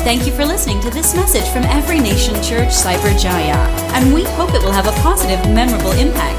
Thank you for listening to this message from Every Nation Church Cyberjaya, and we hope it will have a positive, memorable impact.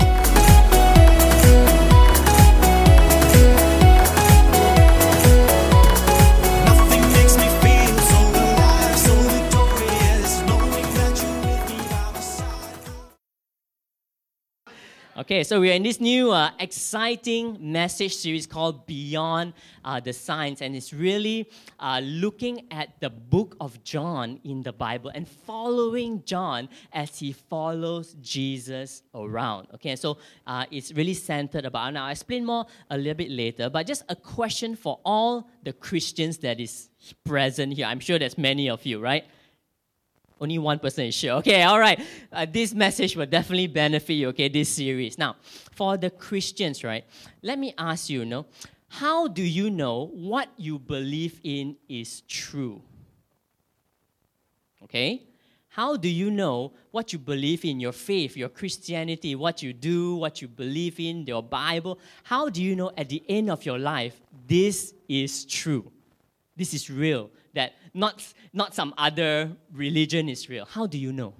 Okay, so we are in this new exciting message series called Beyond the Signs, and it's really looking at the book of John in the Bible and following John as he follows Jesus around. Okay, so it's really centered about, now I'll explain more a little bit later, but just a question for all the Christians that is present here. I'm sure there's many of you, right? Only one person is sure. Okay, all right. This message will definitely benefit you, okay, this series. Now, for the Christians, right, let me ask you, how do you know what you believe in is true? Okay? How do you know what you believe in, your faith, your Christianity, what you do, what you believe in, your Bible? How do you know at the end of your life, this is true? This is real, that not some other religion is real. How do you know?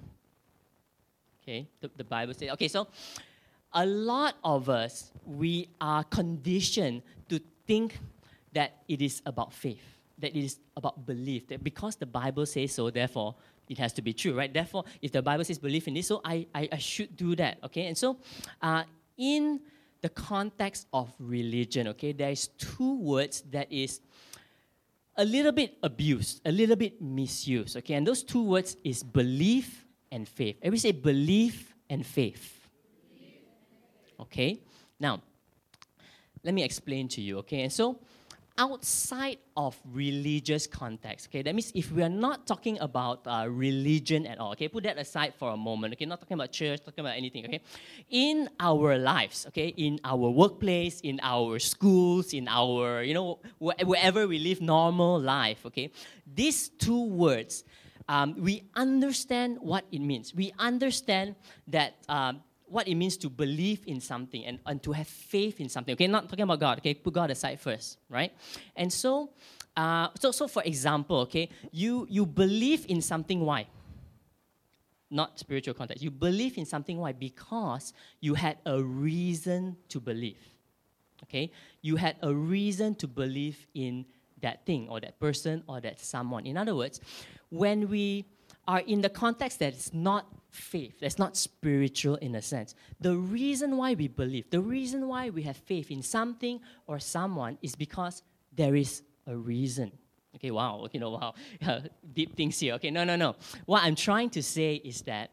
Okay, the Bible says, okay, so a lot of us, we are conditioned to think that it is about faith, that it is about belief, that because the Bible says so, therefore, it has to be true, right? Therefore, if the Bible says believe in this, so I should do that, okay? And so, in the context of religion, okay, there is two words that is a little bit abused, a little bit misused, okay? And those two words is belief and faith. Everybody say belief and faith. Okay? Now, let me explain to you, okay? And so, outside of religious context, okay? That means if we are not talking about religion at all, okay? Put that aside for a moment, okay? Not talking about church, talking about anything, okay? In our lives, okay? In our workplace, in our schools, in our, wherever we live normal life, okay? These two words, we understand what it means. We understand that what it means to believe in something and to have faith in something. Okay, not talking about God. Okay, put God aside first, right? And so, so for example, okay, you believe in something. Why? Not spiritual context. You believe in something. Why? Because you had a reason to believe. Okay, you had a reason to believe in that thing or that person or that someone. In other words, when we are in the context that is not faith, that's not spiritual in a sense, the reason why we believe, the reason why we have faith in something or someone is because there is a reason. Okay, wow, wow, deep things here. Okay, no. What I'm trying to say is that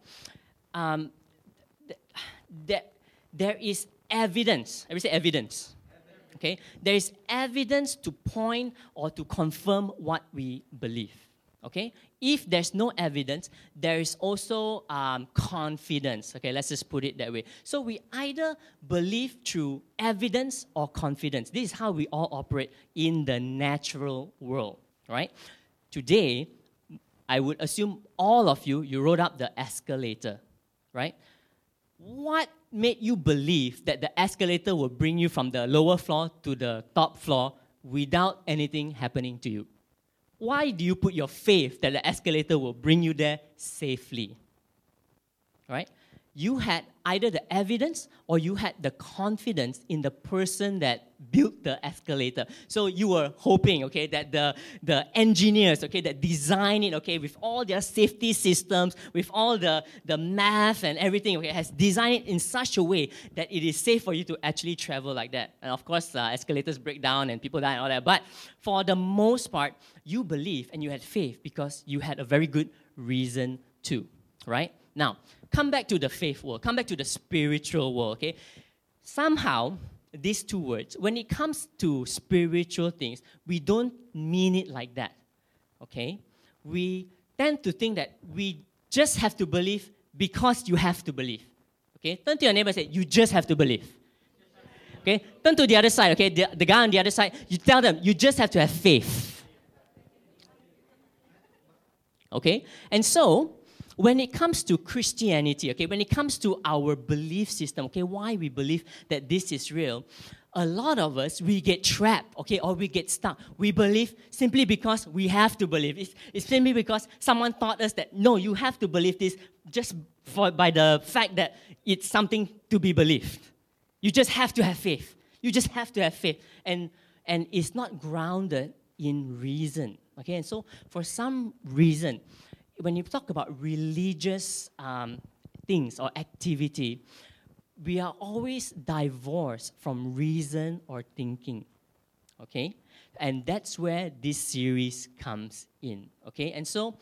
there is evidence. Everybody say evidence. Okay, there is evidence to point or to confirm what we believe. Okay, if there's no evidence, there is also confidence. Okay, let's just put it that way. So we either believe through evidence or confidence. This is how we all operate in the natural world, right? Today, I would assume all of you rode up the escalator, right? What made you believe that the escalator will bring you from the lower floor to the top floor without anything happening to you? Why do you put your faith that the escalator will bring you there safely? Right? You had either the evidence or you had the confidence in the person that built the escalator. So you were hoping, okay, that the engineers, okay, that design it, okay, with all their safety systems, with all the math and everything, okay, has designed it in such a way that it is safe for you to actually travel like that. And of course, escalators break down and people die and all that. But for the most part, you believe and you had faith because you had a very good reason to, right? Now, come back to the faith world. Come back to the spiritual world, okay? Somehow, these two words, when it comes to spiritual things, we don't mean it like that, okay? We tend to think that we just have to believe because you have to believe, okay? Turn to your neighbor and say, you just have to believe, okay? Turn to the other side, okay? The guy on the other side, you tell them, you just have to have faith, okay? And so, when it comes to Christianity, okay, when it comes to our belief system, okay, why we believe that this is real, a lot of us, we get trapped, okay, or we get stuck. We believe simply because we have to believe. It's simply because someone taught us that, no, you have to believe this just by the fact that it's something to be believed. You just have to have faith. You just have to have faith. And it's not grounded in reason, okay? And so for some reason, when you talk about religious things or activity, we are always divorced from reason or thinking, okay? And that's where this series comes in, okay? And so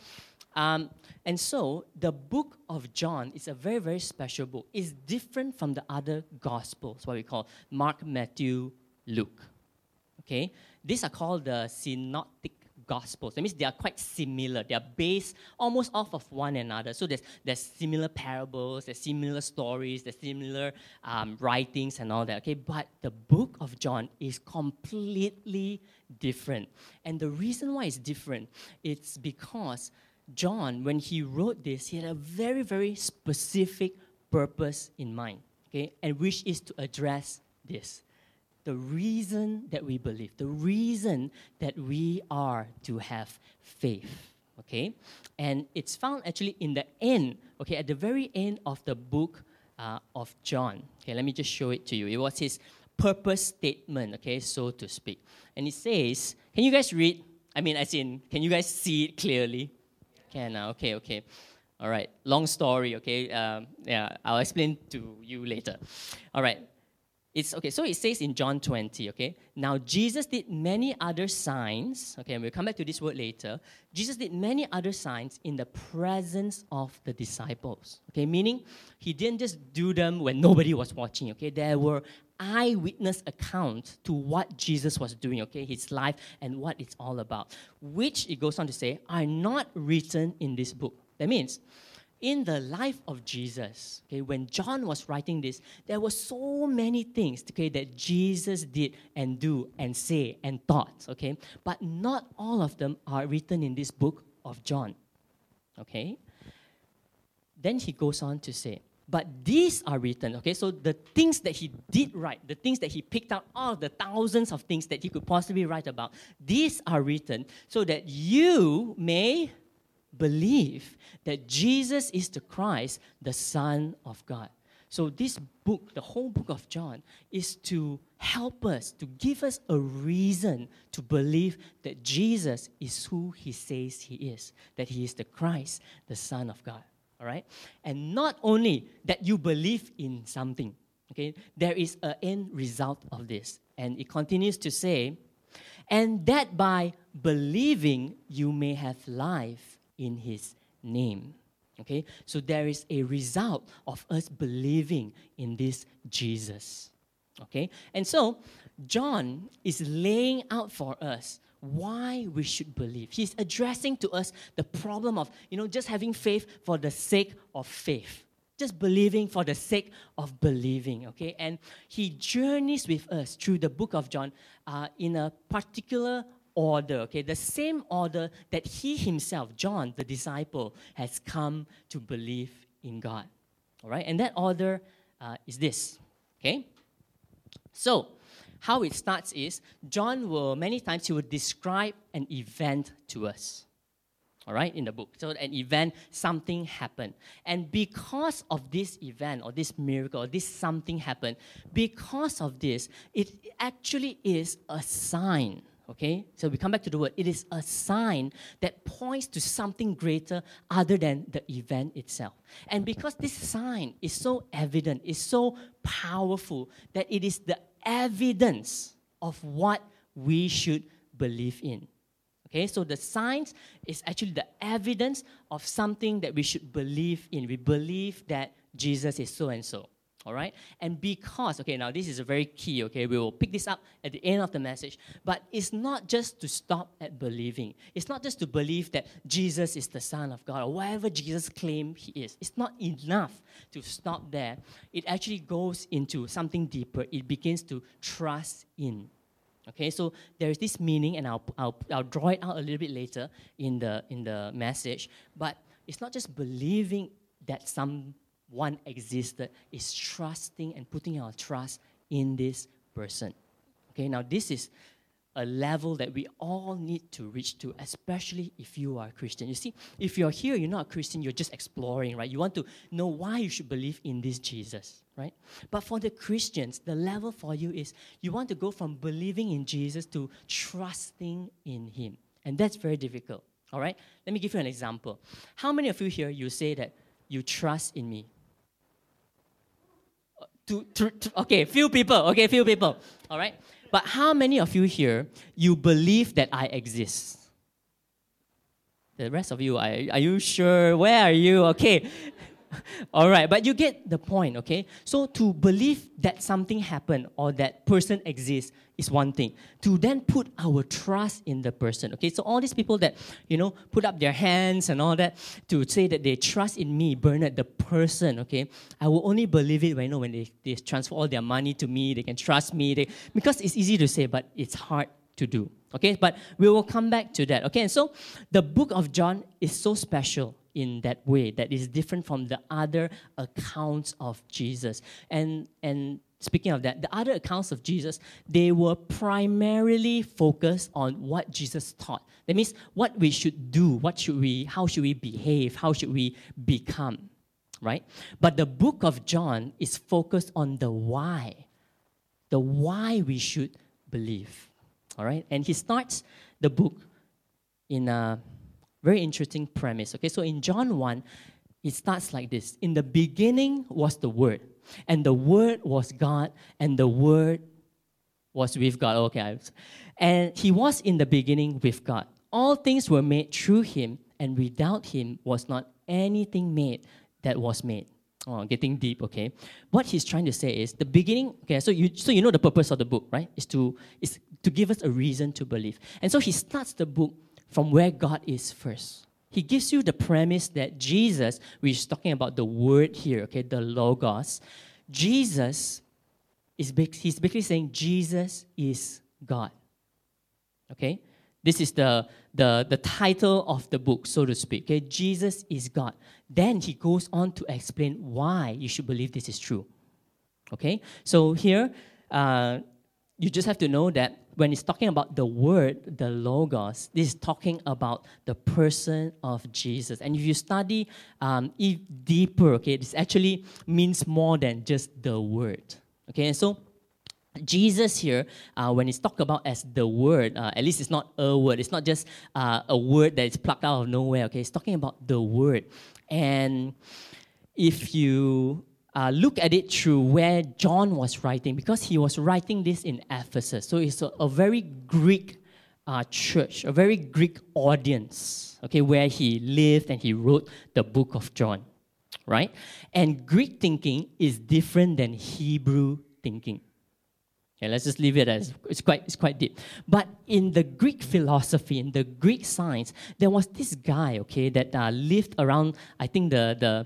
the book of John is a very, very special book. It's different from the other Gospels, what we call Mark, Matthew, Luke, okay? These are called the synoptic Gospels. That means they are quite similar. They are based almost off of one another. So there's similar parables, there's similar stories, there's similar writings and all that. Okay, but the book of John is completely different. And the reason why it's different, it's because John, when he wrote this, he had a very, very specific purpose in mind. Okay, and which is to address this. The reason that we believe, the reason that we are to have faith, okay? And it's found actually in the end, okay, at the very end of the book of John. Okay, let me just show it to you. It was his purpose statement, okay, so to speak. And it says, can you guys read? I mean, as in, can you guys see it clearly? Can, okay. All right, long story, okay? Yeah, I'll explain to you later. All right. It's okay, so it says in John 20, okay? Now, Jesus did many other signs, okay, and we'll come back to this word later. Jesus did many other signs in the presence of the disciples, okay? Meaning, he didn't just do them when nobody was watching, okay? There were eyewitness accounts to what Jesus was doing, okay? His life and what it's all about, which, it goes on to say, are not written in this book. That means, in the life of Jesus, okay, when John was writing this, there were so many things, okay, that Jesus did and do and say and thought, okay? But not all of them are written in this book of John, okay? Then he goes on to say, but these are written, okay? So the things that he did write, the things that he picked out, all the thousands of things that he could possibly write about, these are written so that you may believe that Jesus is the Christ, the Son of God. So this book, the whole book of John, is to help us, to give us a reason to believe that Jesus is who he says he is, that he is the Christ, the Son of God. All right? And not only that you believe in something, okay, there is an end result of this. And it continues to say, and that by believing you may have life in his name. Okay? So there is a result of us believing in this Jesus. Okay? And so John is laying out for us why we should believe. He's addressing to us the problem of, just having faith for the sake of faith. Just believing for the sake of believing, okay? And he journeys with us through the book of John in a particular order, okay? The same order that he himself, John, the disciple, has come to believe in God. All right? And that order is this, okay? So, how it starts is, John will, many times, he will describe an event to us. All right, in the book. So an event, something happened. And because of this event or this miracle or this something happened, because of this, it actually is a sign. Okay, so we come back to the word. It is a sign that points to something greater other than the event itself. And because this sign is so evident, is so powerful, that it is the evidence of what we should believe in. Okay, so the signs is actually the evidence of something that we should believe in. We believe that Jesus is so and so. All right? And because, okay, now this is a very key, okay? We will pick this up at the end of the message. But it's not just to stop at believing. It's not just to believe that Jesus is the Son of God or whatever Jesus claimed he is. It's not enough to stop there. It actually goes into something deeper. It begins to trust in. Okay, so there is this meaning, and I'll draw it out a little bit later in the message. But it's not just believing that someone existed, it's trusting and putting our trust in this person. Okay, now this is a level that we all need to reach to, especially if you are a Christian. You see, if you're here, you're not a Christian, you're just exploring, right? You want to know why you should believe in this Jesus, right? But for the Christians, the level for you is you want to go from believing in Jesus to trusting in Him. And that's very difficult, all right? Let me give you an example. How many of you here, you say that you trust in me? Okay, few people, all right? But how many of you here, you believe that I exist? The rest of you, are you sure? Where are you? Okay. All right, but you get the point, okay? So to believe that something happened or that person exists is one thing. To then put our trust in the person, okay? So all these people that, put up their hands and all that to say that they trust in me, Bernard, the person, okay? I will only believe it when they transfer all their money to me, they can trust me, because it's easy to say, but it's hard to do, okay? But we will come back to that, okay? And so the book of John is so special in that way, that is different from the other accounts of Jesus. And speaking of that, the other accounts of Jesus, they were primarily focused on what Jesus taught. That means what we should do, how should we behave, how should we become, right? But the book of John is focused on the why we should believe, all right? And he starts the book in a very interesting premise. Okay, so in John 1, it starts like this. In the beginning was the Word, and the Word was God, and the Word was with God. Okay, and He was in the beginning with God. All things were made through Him, and without Him was not anything made that was made. Oh, getting deep, okay? What he's trying to say is the beginning, okay, so you know the purpose of the book, right? Is to give us a reason to believe. And so he starts the book from where God is first. He gives you the premise that Jesus, which is talking about the Word here, okay, the Logos, he's basically saying Jesus is God. Okay? This is the title of the book, so to speak. Okay? Jesus is God. Then he goes on to explain why you should believe this is true. Okay? So here, you just have to know that when it's talking about the Word, the Logos, this is talking about the person of Jesus. And if you study deeper, okay, this actually means more than just the Word. Okay, and so Jesus here, when it's talked about as the Word, at least it's not a word. It's not just a word that is plucked out of nowhere. Okay, it's talking about the Word. And if you look at it through where John was writing, because he was writing this in Ephesus. So it's a very Greek church, a very Greek audience, okay, where he lived and he wrote the book of John, right? And Greek thinking is different than Hebrew thinking. Okay, let's just leave it as it's quite deep. But in the Greek philosophy, in the Greek science, there was this guy, okay, that lived around, I think the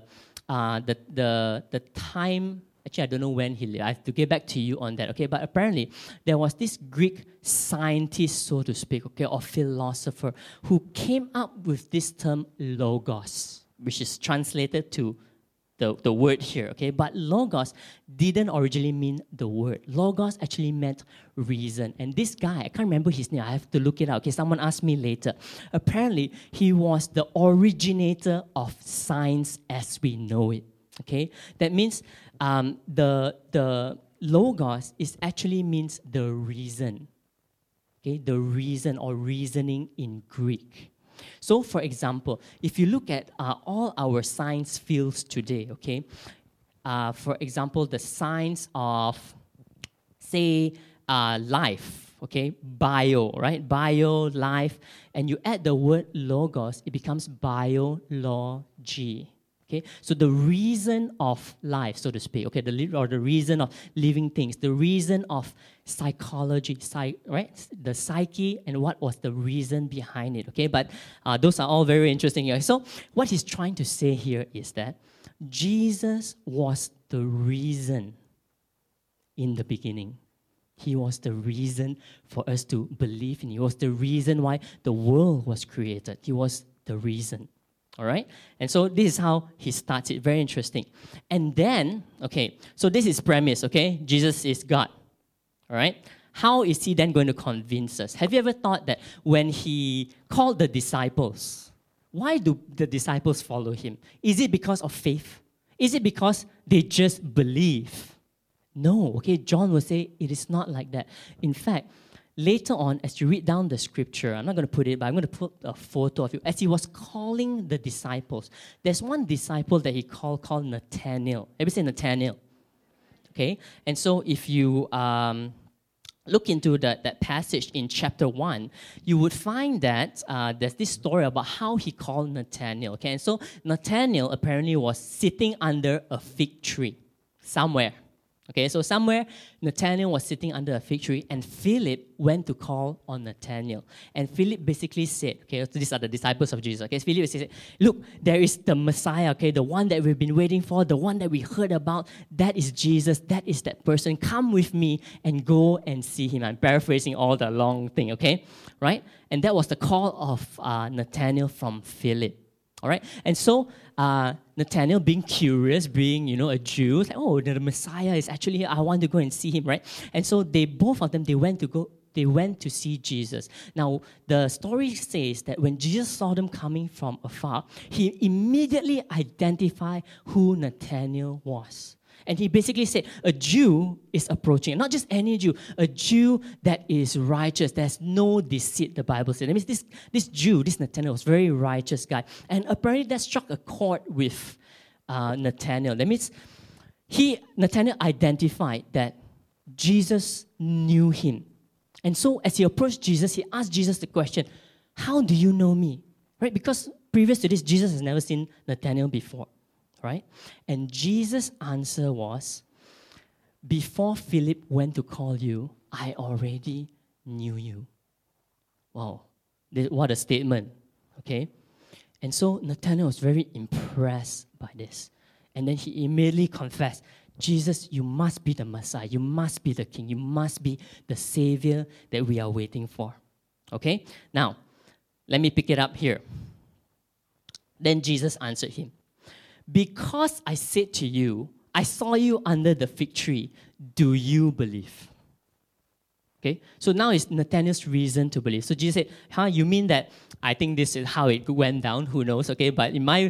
time, actually I don't know when he lived. I have to get back to you on that, okay? But apparently there was this Greek scientist, so to speak, okay, or philosopher, who came up with this term logos, which is translated to the word here, okay? But logos didn't originally mean the word. Logos actually meant reason. And this guy, I can't remember his name, I have to look it up, okay? Someone asked me later. Apparently, he was the originator of science as we know it, okay? That means the logos actually means the reason, okay? The reason or reasoning in Greek. So, for example, if you look at all our science fields today, okay, for example, the science of, say, life, okay, bio, right? Bio, life, and you add the word logos, it becomes biology. Okay, so the reason of life, so to speak, okay, the reason of living things, the reason of psychology, right? The psyche, and what was the reason behind it, okay? But those are all very interesting here. So what he's trying to say here is that Jesus was the reason in the beginning. He was the reason for us to believe in. He was the reason why the world was created. He was the reason. All right? And so this is how he starts it. Very interesting. And then, okay, so this is premise, okay? Jesus is God. All right? How is he then going to convince us? Have you ever thought that when he called the disciples, why do the disciples follow him? Is it because of faith? Is it because they just believe? No, okay, John will say it is not like that. In fact, later on, as you read down the scripture, I'm not going to put it, but I'm going to put a photo of you. As he was calling the disciples, there's one disciple that he called Nathanael. Everybody say Nathanael. Okay, and so if you look into that passage in chapter 1, you would find that there's this story about how he called Nathanael. Okay, and so Nathanael apparently was sitting under a fig tree somewhere. Okay, so somewhere Nathanael was sitting under a fig tree, and Philip went to call on Nathanael. And Philip basically said, okay, so these are the disciples of Jesus. Okay, Philip said, look, there is the Messiah, okay, the one that we've been waiting for, the one that we heard about. That is Jesus. That is that person. Come with me and go and see him. I'm paraphrasing all the long thing, okay, right? And that was the call of Nathanael from Philip. All right, and so Nathanael, being curious, being a Jew, like, oh, the Messiah is actually here. I want to go and see him, right? And so both of them went to see Jesus. Now the story says that when Jesus saw them coming from afar, he immediately identified who Nathanael was. And he basically said, a Jew is approaching. Not just any Jew, a Jew that is righteous. There's no deceit, the Bible says. That means this Jew, this Nathanael, was a very righteous guy. And apparently that struck a chord with Nathanael. That means Nathanael identified that Jesus knew him. And so as he approached Jesus, he asked Jesus the question, how do you know me? Right? Because previous to this, Jesus has never seen Nathanael before. Right? And Jesus' answer was, before Philip went to call you, I already knew you. Wow, what a statement, okay? And so Nathanael was very impressed by this. And then he immediately confessed, Jesus, you must be the Messiah. You must be the King. You must be the Savior that we are waiting for. Okay? Now, let me pick it up here. Then Jesus answered him, because I said to you, I saw you under the fig tree, do you believe? Okay, so now it's Nathanael's reason to believe. So Jesus said, you mean that I think this is how it went down, who knows, okay? But in my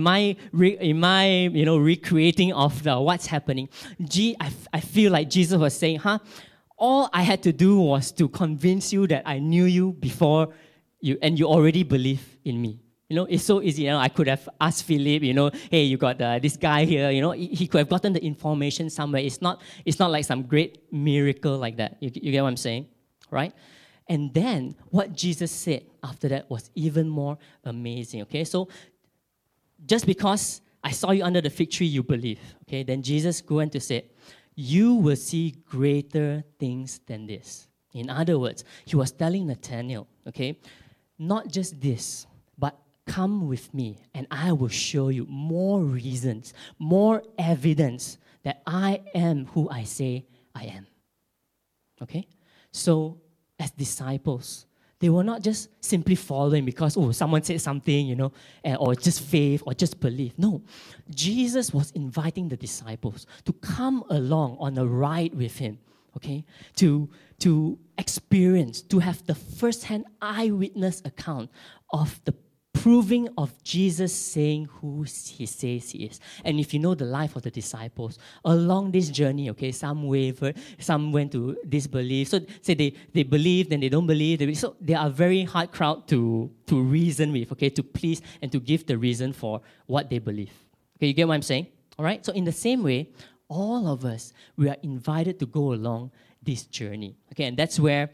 recreating of what's happening, I feel like Jesus was saying, all I had to do was to convince you that I knew you before you, and you already believe in me. It's so easy. I could have asked Philip, hey, you got this guy here. He could have gotten the information somewhere. It's not like some great miracle like that. You get what I'm saying, right? And then what Jesus said after that was even more amazing. Okay, so just because I saw you under the fig tree, you believe. Okay, then Jesus go on to say, you will see greater things than this. In other words, he was telling Nathanael, okay, not just this, but come with me and I will show you more reasons, more evidence that I am who I say I am. Okay? So, as disciples, they were not just simply following because, someone said something, or just faith or just belief. No, Jesus was inviting the disciples to come along on a ride with him, okay? To experience, to have the first-hand eyewitness account of the proving of Jesus saying who he says he is. And if you know the life of the disciples, along this journey, okay, some wavered, some went to disbelief. So say they believe, then they don't believe. So they are a very hard crowd to reason with, okay, to please and to give the reason for what they believe. Okay, you get what I'm saying? All right? So in the same way, all of us, we are invited to go along this journey. Okay, and that's where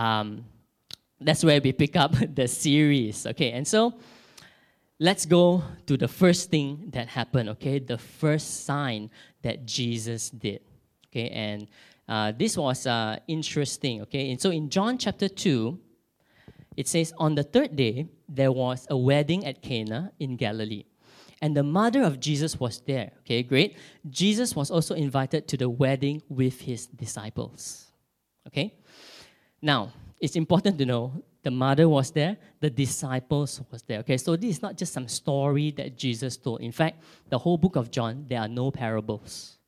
we pick up the series. Okay, and so let's go to the first thing that happened. Okay, the first sign that Jesus did. Okay, and this was interesting. Okay, and so in John chapter 2, it says, on the third day, there was a wedding at Cana in Galilee. And the mother of Jesus was there. Okay, great. Jesus was also invited to the wedding with his disciples. Okay? Now, it's important to know the mother was there, the disciples was there. Okay, so this is not just some story that Jesus told. In fact, the whole book of John, there are no parables.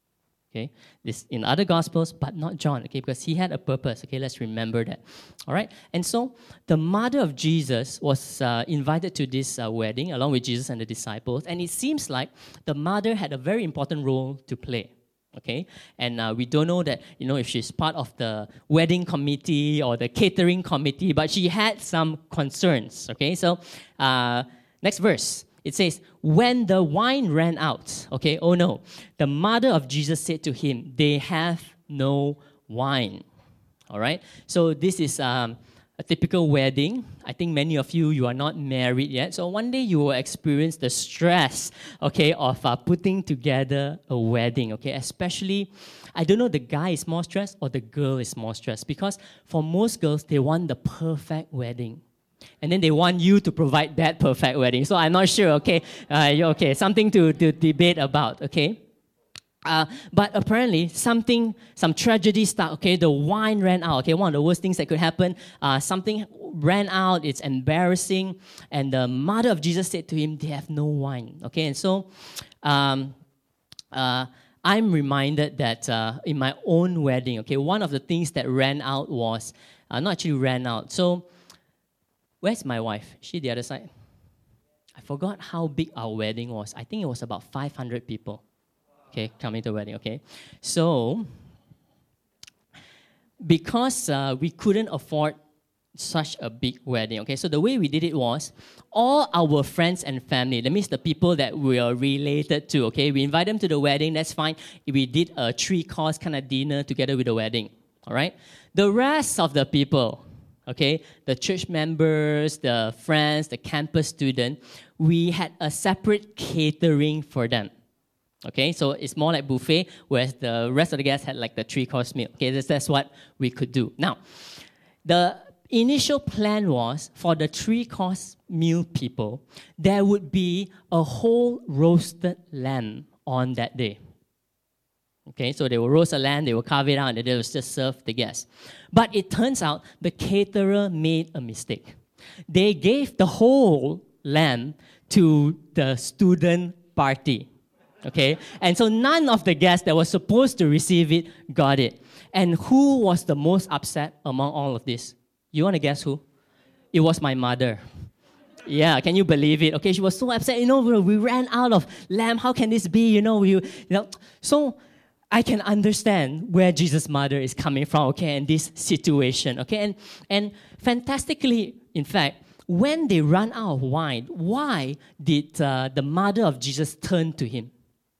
Okay, this in other Gospels, but not John, okay, because he had a purpose, okay, let's remember that, all right? And so the mother of Jesus was invited to this wedding along with Jesus and the disciples, and it seems like the mother had a very important role to play, okay? And we don't know that, if she's part of the wedding committee or the catering committee, but she had some concerns, okay? So next verse. It says, when the wine ran out, okay, oh no, the mother of Jesus said to him, they have no wine, all right? So this is a typical wedding. I think many of you are not married yet. So one day you will experience the stress, okay, of putting together a wedding, okay? Especially, I don't know, the guy is more stressed or the girl is more stressed, because for most girls, they want the perfect wedding. And then they want you to provide that perfect wedding. So I'm not sure, okay? Okay, something to debate about, okay? But apparently, some tragedy started, okay? The wine ran out, okay? One of the worst things that could happen. Something ran out, it's embarrassing. And the mother of Jesus said to him, they have no wine, okay? And so, I'm reminded that in my own wedding, okay, one of the things that ran out was, not actually ran out. So, where's my wife? Is she the other side? I forgot how big our wedding was. I think it was about 500 people, okay, coming to the wedding, okay? So, because we couldn't afford such a big wedding, okay, so the way we did it was, all our friends and family, that means the people that we are related to, okay, we invite them to the wedding, that's fine. We did a 3-course kind of dinner together with the wedding, all right? The rest of the people, okay, the church members, the friends, the campus student, we had a separate catering for them. Okay, so it's more like buffet, whereas the rest of the guests had like the 3-course meal. Okay, that's what we could do. Now, the initial plan was for the 3-course meal people, there would be a whole roasted lamb on that day. Okay, so they will roast a lamb, they will carve it out, and they will just serve the guests. But it turns out the caterer made a mistake. They gave the whole lamb to the student party. Okay, and so none of the guests that were supposed to receive it got it. And who was the most upset among all of this? You want to guess who? It was my mother. Yeah, can you believe it? Okay, she was so upset. We ran out of lamb. How can this be? So I can understand where Jesus' mother is coming from, okay, in this situation, okay? And fantastically, in fact, when they run out of wine, why did the mother of Jesus turn to him?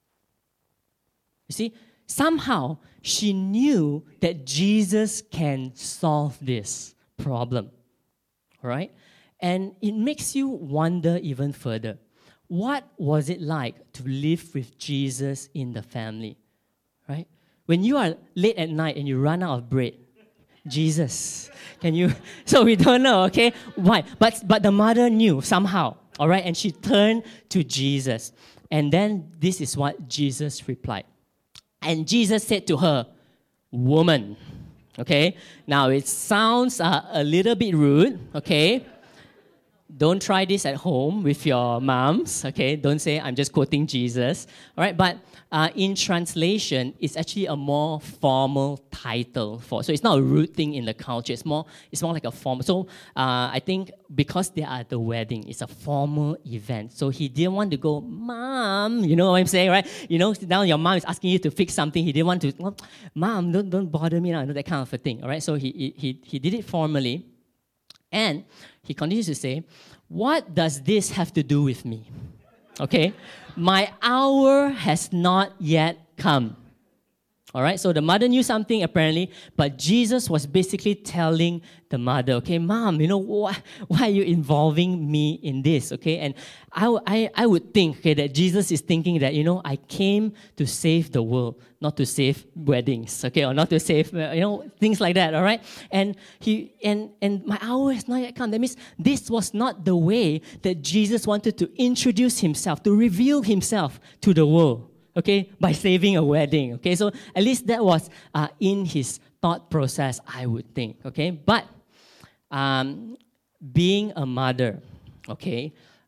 You see, somehow she knew that Jesus can solve this problem, all right? And it makes you wonder even further. What was it like to live with Jesus in the family? Right? When you are late at night and you run out of bread, Jesus, can you? So we don't know, okay? Why? But the mother knew somehow, all right? And she turned to Jesus. And then this is what Jesus replied. And Jesus said to her, woman, okay? Now it sounds a little bit rude, okay? Don't try this at home with your moms, okay? Don't say, I'm just quoting Jesus, all right? But in translation, it's actually a more formal title so it's not a rude thing in the culture. It's more like a formal. So I think because they are at the wedding, it's a formal event. So he didn't want to go, Mom, you know what I'm saying, right? Now your mom is asking you to fix something. He didn't want to, Mom, don't bother me now, that kind of a thing, all right? So he did it formally. And he continues to say, what does this have to do with me? Okay? My hour has not yet come. All right? So the mother knew something apparently, but Jesus was basically telling the mother, okay, Mom, why are you involving me in this? Okay? And I would think, okay, that Jesus is thinking that, I came to save the world, not to save weddings, okay, or not to save, things like that, all right? And my hour has not yet come. That means this was not the way that Jesus wanted to introduce himself, to reveal himself to the world. Okay, by saving a wedding. Okay, so at least that was in his thought process, I would think. Okay, but being a mother, okay,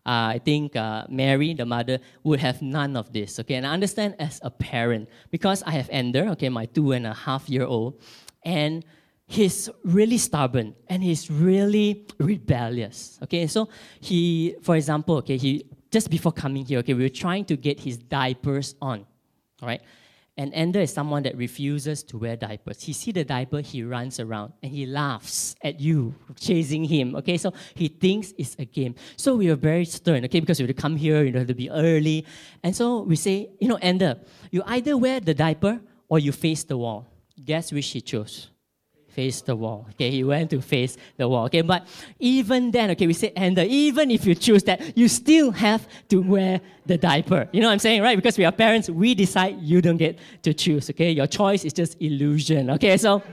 I think Mary, the mother, would have none of this, okay? And I understand as a parent, because I have Ender, okay, my 2.5-year-old, and he's really stubborn, and he's really rebellious, okay? So he, for example, okay, he just before coming here, okay, we were trying to get his diapers on, all right? And Ender is someone that refuses to wear diapers. He sees the diaper, he runs around, and he laughs at you, chasing him, okay? So he thinks it's a game. So we were very stern, okay, because we had to come here, you know, to be early. And so we say, you know, Ender, you either wear the diaper or you face the wall. Guess which he chose? Face the wall. Okay, he went to face the wall. Okay, but even then, okay, we said, Ender, even if you choose that, you still have to wear the diaper. You know what I'm saying, right? Because we are parents, we decide you don't get to choose. Okay, your choice is just illusion. Okay, so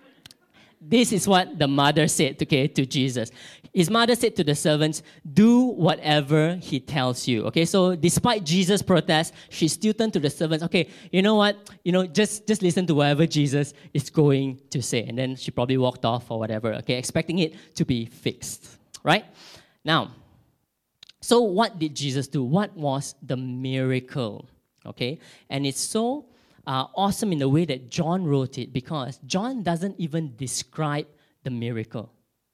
this is what the mother said, okay, to Jesus. His mother said to the servants, do whatever he tells you. Okay, so despite Jesus' protest, she still turned to the servants, okay, you know what? You know, just listen to whatever Jesus is going to say. And then she probably walked off or whatever, okay, expecting it to be fixed, right? Now, so what did Jesus do? What was the miracle? Okay, and it's so awesome in the way that John wrote it, because John doesn't even describe the miracle.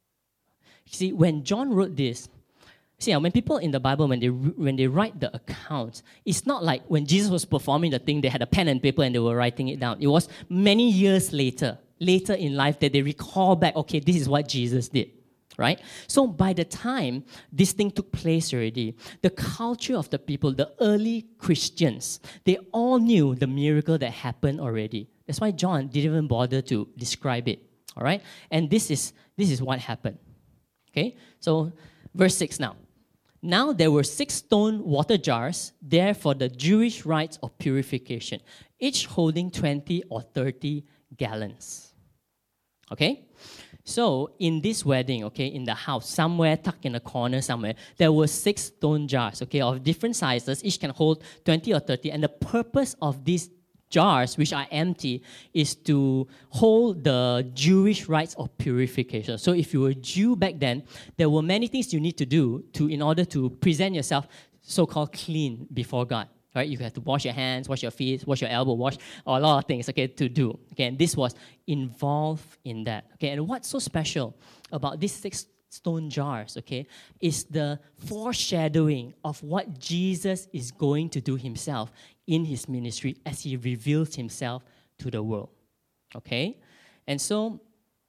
You see, when John wrote this, when people in the Bible, when they write the accounts, it's not like when Jesus was performing the thing, they had a pen and paper and they were writing it down. It was many years later in life, that they recall back, okay, this is what Jesus did. Right? So by the time this thing took place already, the culture of the people, the early Christians, they all knew the miracle that happened already. That's why John didn't even bother to describe it. All right? And this is what happened. Okay? So verse 6 now. Now there were 6 stone water jars there for the Jewish rites of purification, each holding 20 or 30 gallons. Okay? So, in this wedding, okay, in the house, somewhere tucked in a corner somewhere, there were 6 stone jars, okay, of different sizes. Each can hold 20 or 30. And the purpose of these jars, which are empty, is to hold the Jewish rites of purification. So, if you were a Jew back then, there were many things you need to do in order to present yourself so-called clean before God. Right? You have to wash your hands, wash your feet, wash your elbow, wash a lot of things, okay, to do. Okay, and this was involved in that. Okay, and what's so special about these 6 stone jars, okay, is the foreshadowing of what Jesus is going to do himself in his ministry as he reveals himself to the world. Okay? And so,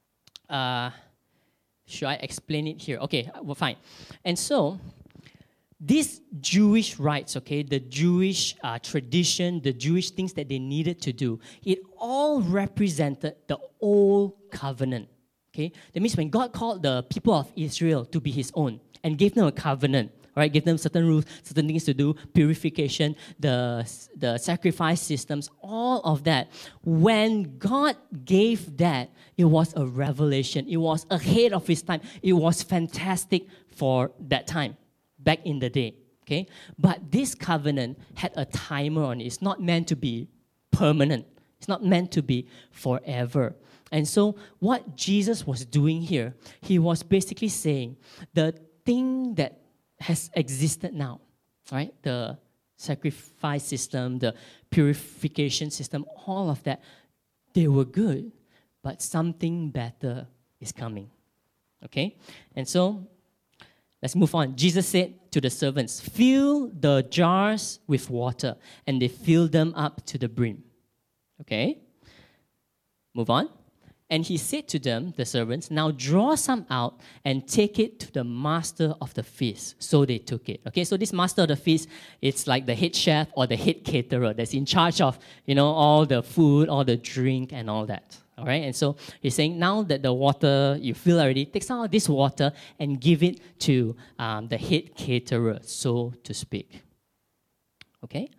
should I explain it here? Okay, well, fine. And so, these Jewish rites, okay, the Jewish tradition, the Jewish things that they needed to do, it all represented the old covenant, okay? That means when God called the people of Israel to be his own and gave them a covenant, right, gave them certain rules, certain things to do, purification, the sacrifice systems, all of that. When God gave that, it was a revelation. It was ahead of his time. It was fantastic for that time. Back in the day, okay? But this covenant had a timer on it. It's not meant to be permanent. It's not meant to be forever. And so what Jesus was doing here, he was basically saying the thing that has existed now, right? The sacrifice system, the purification system, all of that, they were good, but something better is coming, okay? And so let's move on. Jesus said to the servants, fill the jars with water, and they filled them up to the brim. Okay? Move on. And he said to them, the servants, now draw some out and take it to the master of the feast. So they took it. Okay, so this master of the feast, it's like the head chef or the head caterer that's in charge of, all the food, all the drink and all that. All right, and so he's saying, now that the water you fill already, take some of this water and give it to the head caterer, so to speak. Okay?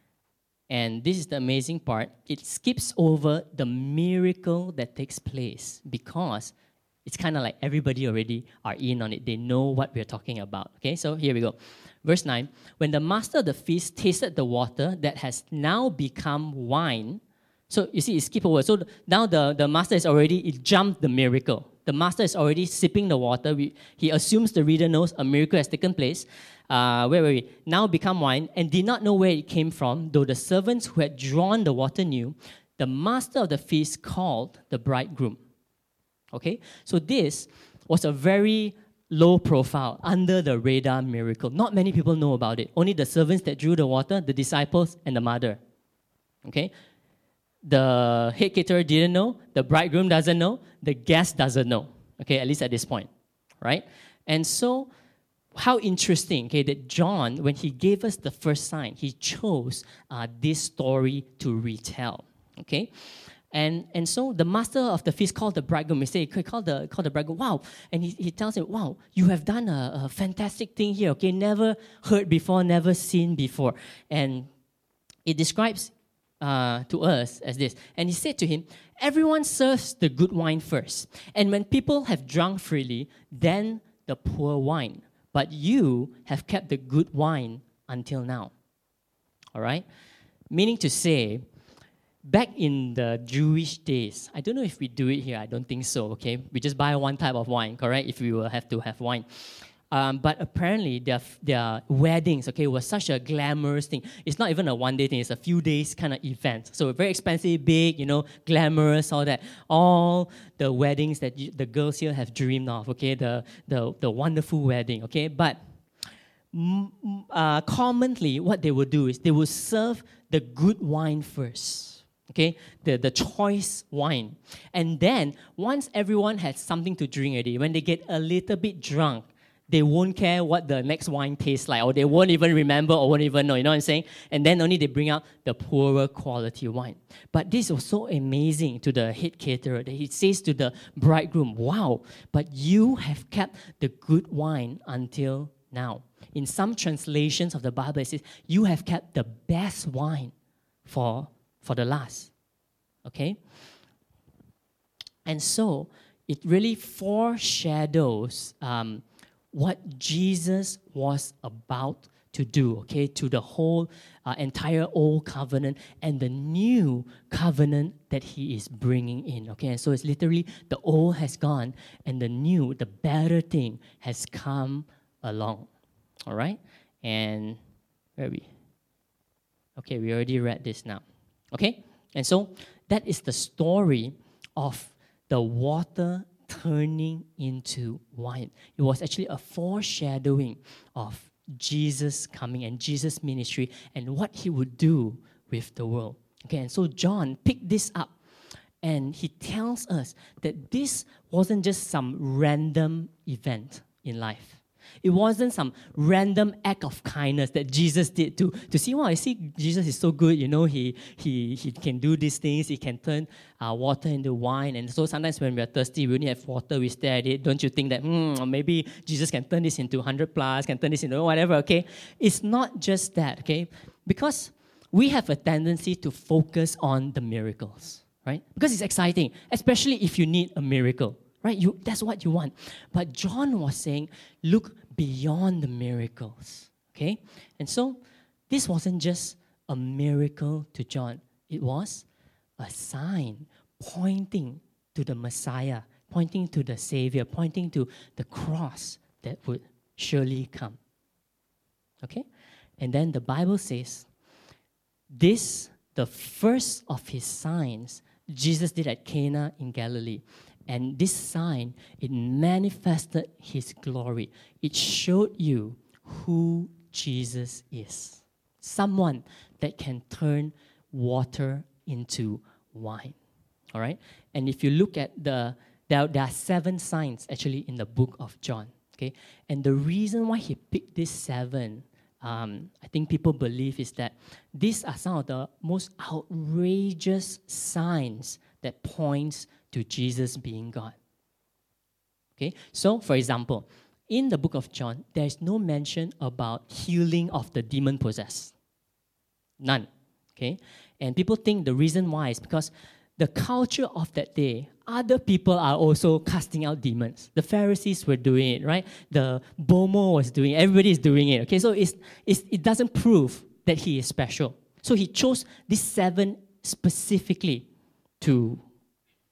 And this is the amazing part. It skips over the miracle that takes place because it's kind of like everybody already are in on it. They know what we're talking about. Okay, so here we go. Verse 9, when the master of the feast tasted the water that has now become wine. So you see, it skipped over. So now the master is already, it jumped the miracle. The master is already sipping the water. He assumes the reader knows a miracle has taken place. Where were we? Now become wine, and did not know where it came from, though the servants who had drawn the water knew. The master of the feast called the bridegroom. Okay? So this was a very low profile, under the radar miracle. Not many people know about it. Only the servants that drew the water, the disciples, and the mother. Okay? The head caterer didn't know, the bridegroom doesn't know, the guest doesn't know. Okay, at least at this point. Right? And so, how interesting, okay, that John, when he gave us the first sign, he chose this story to retell. Okay? And so the master of the feast called the bridegroom. He said, call the bridegroom, wow. And he tells him, wow, you have done a fantastic thing here, okay? Never heard before, never seen before. And it describes to us as this. And he said to him, everyone serves the good wine first. And when people have drunk freely, then the poor wine. But you have kept the good wine until now. All right? Meaning to say, back in the Jewish days, I don't know if we do it here, I don't think so, okay? We just buy one type of wine, correct? If we will have to have wine. But apparently, their weddings, okay, was such a glamorous thing. It's not even a one-day thing, it's a few days kind of event. So very expensive, big, glamorous, all that. All the weddings that the girls here have dreamed of, okay? The wonderful wedding, okay? But commonly, what they would do is they would serve the good wine first. Okay, the choice wine. And then, once everyone has something to drink already, when they get a little bit drunk, they won't care what the next wine tastes like, or they won't even remember or won't even know, you know what I'm saying? And then only they bring out the poorer quality wine. But this was so amazing to the head caterer that he says to the bridegroom, wow, but you have kept the good wine until now. In some translations of the Bible, it says, you have kept the best wine for the last, okay? And so, it really foreshadows what Jesus was about to do, okay, to the whole entire old covenant and the new covenant that he is bringing in, okay? And so, it's literally the old has gone and the new, the better thing has come along, all right? And where are we? Okay, we already read this now. Okay? And so that is the story of the water turning into wine. It was actually a foreshadowing of Jesus coming and Jesus' ministry and what he would do with the world. Okay, and so John picked this up and he tells us that this wasn't just some random event in life. It wasn't some random act of kindness that Jesus did to see, wow, I see Jesus is so good, he can do these things, he can turn water into wine. And so sometimes when we're thirsty, we only have water, we stare at it. Don't you think that, maybe Jesus can turn this into 100 plus, can turn this into whatever, okay? It's not just that, okay? Because we have a tendency to focus on the miracles, right? Because it's exciting, especially if you need a miracle. Right? That's what you want. But John was saying, look beyond the miracles. Okay? And so, this wasn't just a miracle to John. It was a sign pointing to the Messiah, pointing to the Savior, pointing to the cross that would surely come. Okay? And then the Bible says, this, the first of his signs, Jesus did at Cana in Galilee. And this sign, it manifested his glory. It showed you who Jesus is. Someone that can turn water into wine. All right? And if you look at there are 7 signs actually in the book of John. Okay? And the reason why he picked these 7, I think people believe is that these are some of the most outrageous signs that points to Jesus being God. Okay? So, for example, in the book of John, there is no mention about healing of the demon-possessed. None. Okay? And people think the reason why is because the culture of that day, other people are also casting out demons. The Pharisees were doing it, right? The Bomo was doing it. Everybody is doing it. Okay? So, it doesn't prove that he is special. So, he chose these 7 specifically to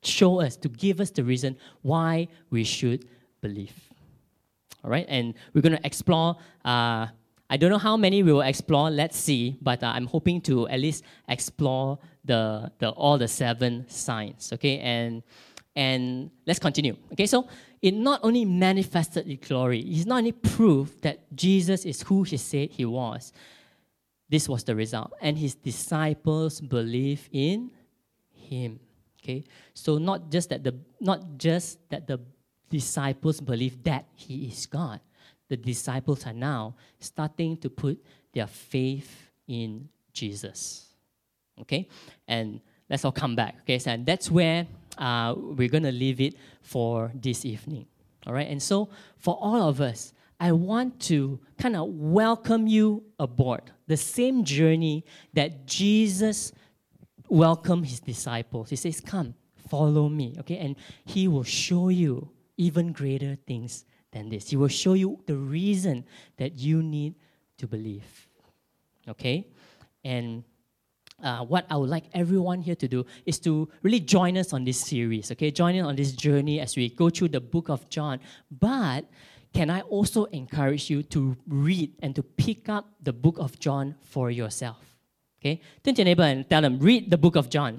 show us, to give us the reason why we should believe. All right, and we're going to explore. I don't know how many we will explore. Let's see, but I'm hoping to at least explore all the 7 signs. Okay, and let's continue. Okay, so it not only manifested in glory, it's not only proof that Jesus is who he said he was. This was the result, and his disciples believe in him. Okay, so not just that the disciples believe that he is God. The disciples are now starting to put their faith in Jesus. Okay, and let's all come back. Okay, so that's where we're going to leave it for this evening. All right, and so for all of us, I want to kind of welcome you aboard the same journey that Jesus welcomed his disciples. He says, come, follow me, okay? And he will show you even greater things than this. He will show you the reason that you need to believe, okay? And what I would like everyone here to do is to really join us on this series, okay? Join in on this journey as we go through the book of John. But can I also encourage you to read and to pick up the book of John for yourself, okay? Turn to your neighbor and tell them, read the book of John.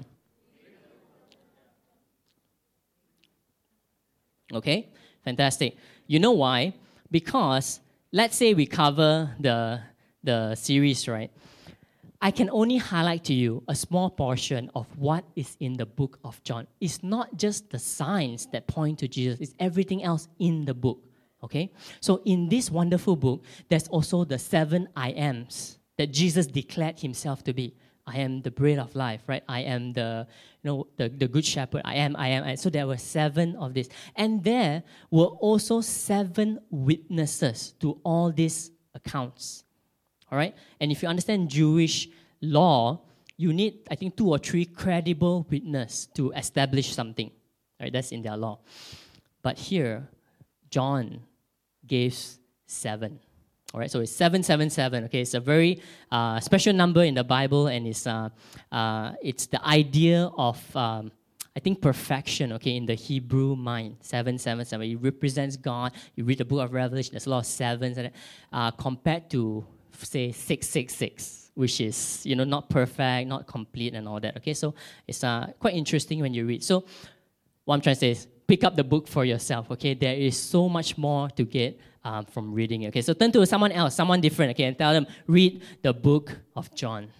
Okay, fantastic. You know why? Because let's say we cover the series, right? I can only highlight to you a small portion of what is in the book of John. It's not just the signs that point to Jesus, it's everything else in the book, okay? So in this wonderful book, there's also the 7 I ams that Jesus declared himself to be. I am the bread of life, right? I am the good shepherd. I am. So there were 7 of this. And there were also 7 witnesses to all these accounts. All right? And if you understand Jewish law, you need, I think, 2 or 3 credible witnesses to establish something. Right? That's in their law. But here, John gives 7. All right, so it's 777. Okay, it's a very special number in the Bible, and it's the idea of I think perfection. Okay, in the Hebrew mind, 777. It represents God. You read the book of Revelation. There's a lot of 7s, compared to say 666, which is not perfect, not complete, and all that. Okay, so it's quite interesting when you read. So what I'm trying to say is, pick up the book for yourself, okay? There is so much more to get from reading it, okay? So turn to someone else, someone different, okay? And tell them, read the book of John.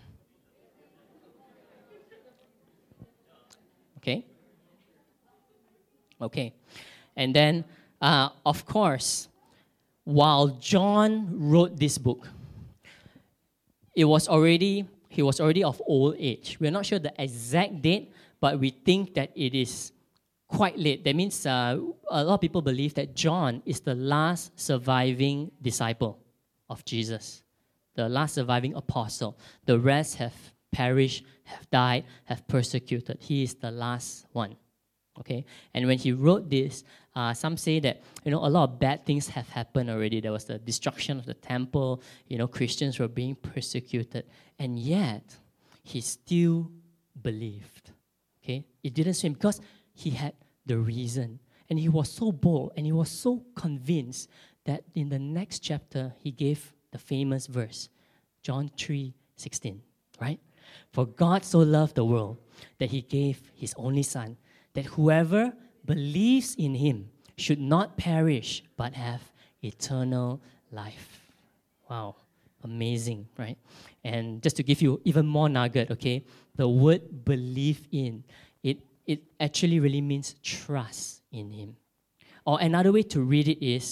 Okay? Okay. And then, of course, while John wrote this book, he was already of old age. We're not sure the exact date, but we think that it is quite late. That means a lot of people believe that John is the last surviving disciple of Jesus, the last surviving apostle. The rest have perished, have died, have persecuted. He is the last one. Okay? And when he wrote this, some say that a lot of bad things have happened already. There was the destruction of the temple. Christians were being persecuted, and yet he still believed. Okay? It didn't swim because he had the reason. And he was so bold and he was so convinced that in the next chapter, he gave the famous verse, John 3:16, right? For God so loved the world that he gave his only son, that whoever believes in him should not perish but have eternal life. Wow, amazing, right? And just to give you even more nugget, okay, the word believe in, it actually really means trust in him. Or another way to read it is,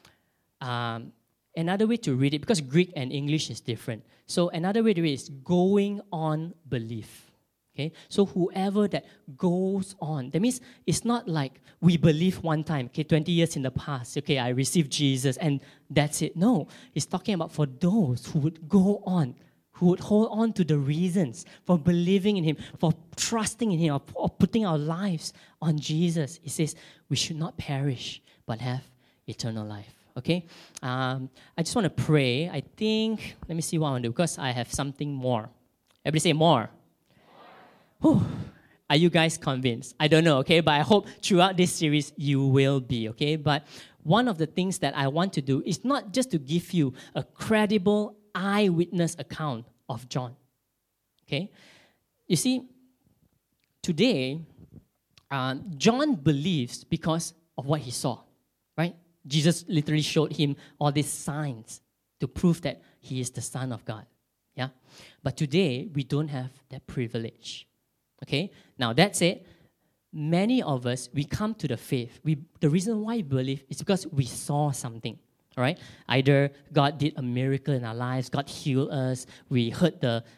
because Greek and English is different. So another way to read it is going on belief. Okay? So whoever that goes on, that means it's not like we believe one time, okay, 20 years in the past, okay, I received Jesus and that's it. No, it's talking about for those who would go on, who would hold on to the reasons for believing in him, for trusting in him, or putting our lives on Jesus. He says we should not perish, but have eternal life. Okay? I just want to pray. I think, let me see what I want to do, because I have something more. Everybody say more. Whew. Are you guys convinced? I don't know, okay? But I hope throughout this series you will be, okay? But one of the things that I want to do is not just to give you a credible eyewitness account of John, okay? You see, today, John believes because of what he saw, right? Jesus literally showed him all these signs to prove that he is the Son of God, yeah? But today, we don't have that privilege. Okay, now that said, many of us, we come to the faith. The reason why we believe is because we saw something, all right? Either God did a miracle in our lives, God healed us, we heard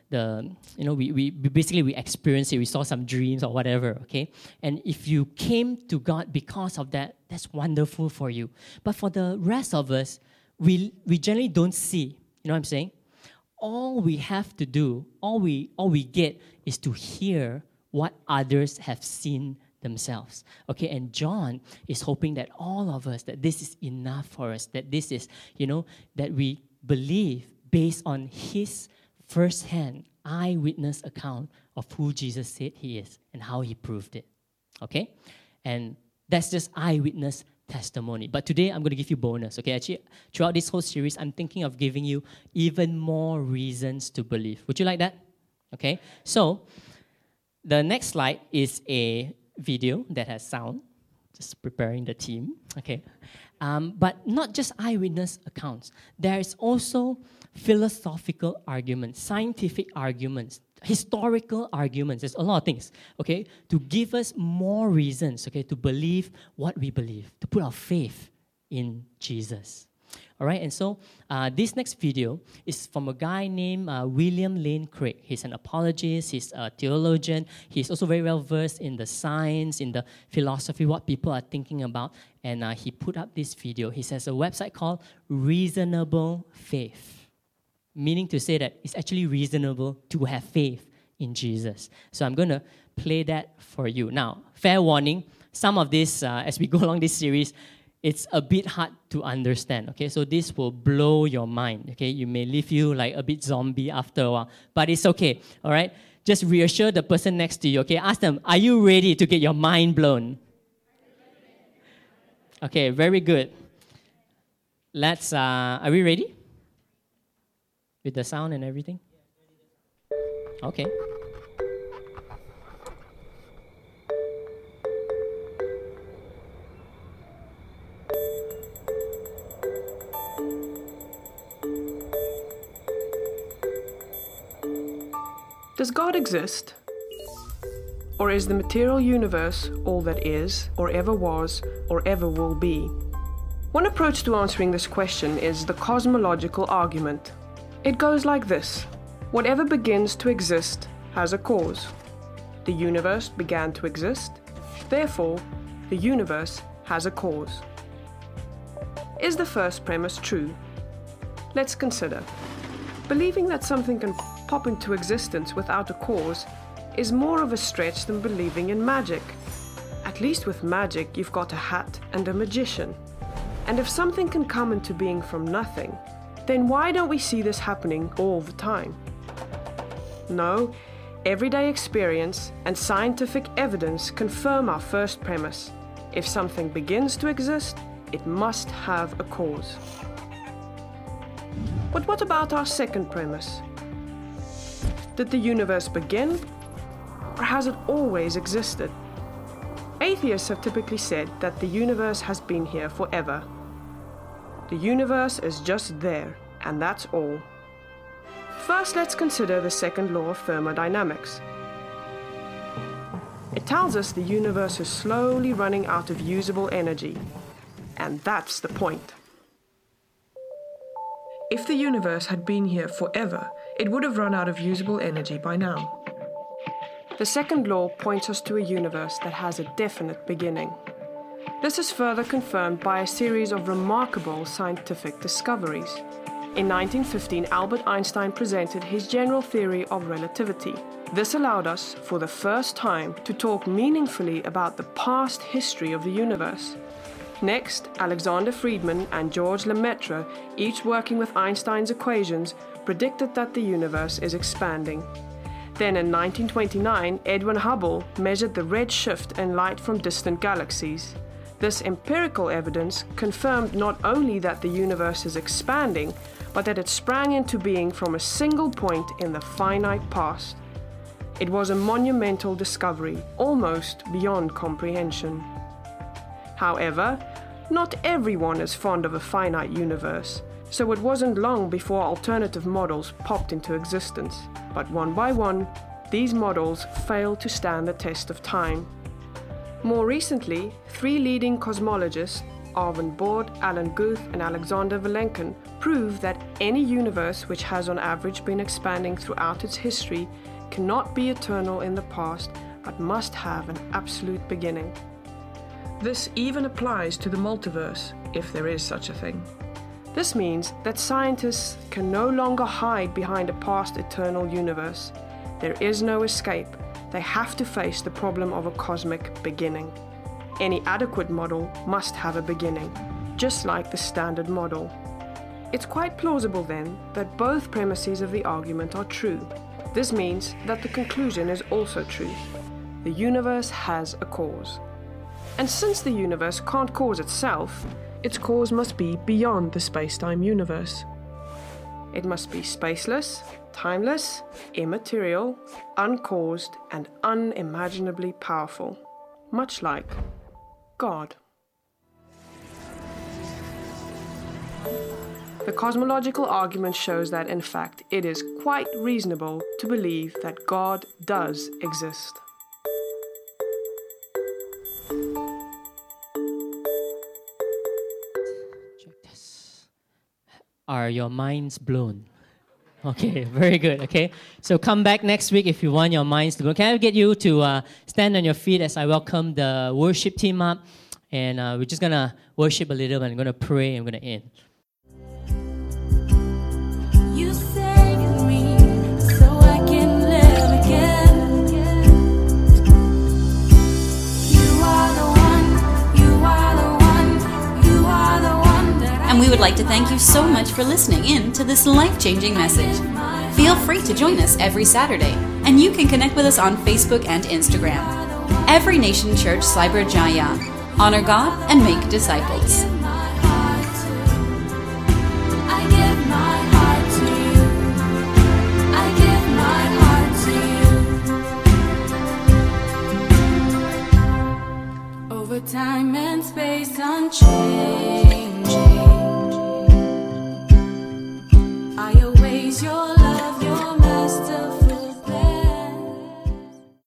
we experienced it, we saw some dreams or whatever, okay? And if you came to God because of that, that's wonderful for you. But for the rest of us, we generally don't see, you know what I'm saying? All we have to do, all we get is to hear what others have seen themselves. Okay, and John is hoping that all of us, that this is enough for us, that this is, that we believe based on his first-hand eyewitness account of who Jesus said he is and how he proved it. Okay? And that's just eyewitness testimony. But today, I'm going to give you bonus. Okay, actually, throughout this whole series, I'm thinking of giving you even more reasons to believe. Would you like that? Okay, so the next slide is a video that has sound. Just preparing the team. Okay, but not just eyewitness accounts. There is also philosophical arguments, scientific arguments, historical arguments. There's a lot of things, okay, to give us more reasons, okay, to believe what we believe, to put our faith in Jesus. All right, and so this next video is from a guy named William Lane Craig. He's an apologist, he's a theologian, he's also very well versed in the science, in the philosophy, what people are thinking about, and he put up this video. He has a website called Reasonable Faith, meaning to say that it's actually reasonable to have faith in Jesus. So I'm going to play that for you. Now, fair warning, some of this, as we go along this series, it's a bit hard to understand, okay? So this will blow your mind, okay? You may leave you like a bit zombie after a while, but it's okay, all right? Just reassure the person next to you, okay? Ask them, are you ready to get your mind blown? Okay, very good. Let's, are we ready? With the sound and everything? Okay. Does God exist? Or is the material universe all that is, or ever was, or ever will be? One approach to answering this question is the cosmological argument. It goes like this. Whatever begins to exist has a cause. The universe began to exist, therefore, the universe has a cause. Is the first premise true? Let's consider. Believing that something can pop into existence without a cause is more of a stretch than believing in magic. At least with magic, you've got a hat and a magician. And if something can come into being from nothing, then why don't we see this happening all the time? No, everyday experience and scientific evidence confirm our first premise. If something begins to exist, it must have a cause. But what about our second premise? Did the universe begin, or has it always existed? Atheists have typically said that the universe has been here forever. The universe is just there, and that's all. First, let's consider the second law of thermodynamics. It tells us the universe is slowly running out of usable energy, and that's the point. If the universe had been here forever, it would have run out of usable energy by now. The second law points us to a universe that has a definite beginning. This is further confirmed by a series of remarkable scientific discoveries. In 1915, Albert Einstein presented his general theory of relativity. This allowed us, for the first time, to talk meaningfully about the past history of the universe. Next, Alexander Friedmann and George Lemaitre, each working with Einstein's equations, predicted that the universe is expanding. Then in 1929, Edwin Hubble measured the red shift in light from distant galaxies. This empirical evidence confirmed not only that the universe is expanding, but that it sprang into being from a single point in the finite past. It was a monumental discovery, almost beyond comprehension. However, not everyone is fond of a finite universe, so it wasn't long before alternative models popped into existence. But one by one, these models failed to stand the test of time. More recently, 3 leading cosmologists, Arvind Borde, Alan Guth, and Alexander Vilenkin, proved that any universe which has on average been expanding throughout its history cannot be eternal in the past, but must have an absolute beginning. This even applies to the multiverse, if there is such a thing. This means that scientists can no longer hide behind a past eternal universe. There is no escape. They have to face the problem of a cosmic beginning. Any adequate model must have a beginning, just like the standard model. It's quite plausible then that both premises of the argument are true. This means that the conclusion is also true. The universe has a cause. And since the universe can't cause itself, its cause must be beyond the space-time universe. It must be spaceless, timeless, immaterial, uncaused, and unimaginably powerful, much like God. The cosmological argument shows that, in fact, it is quite reasonable to believe that God does exist. Check this. Are your minds blown? Okay, very good. Okay, so come back next week if you want your minds to blow. Can I get you to stand on your feet as I welcome the worship team up? And we're just going to worship a little and I'm going to pray and I'm going to end. You saved me so I can live again. You are the one, you are the one, you are the one that I And we would like to thank you so much for listening in to this life-changing message. Feel free to join us every Saturday, and you can connect with us on Facebook and Instagram. Every Nation Church Cyberjaya. Honor God and make disciples. Time and space unchanged.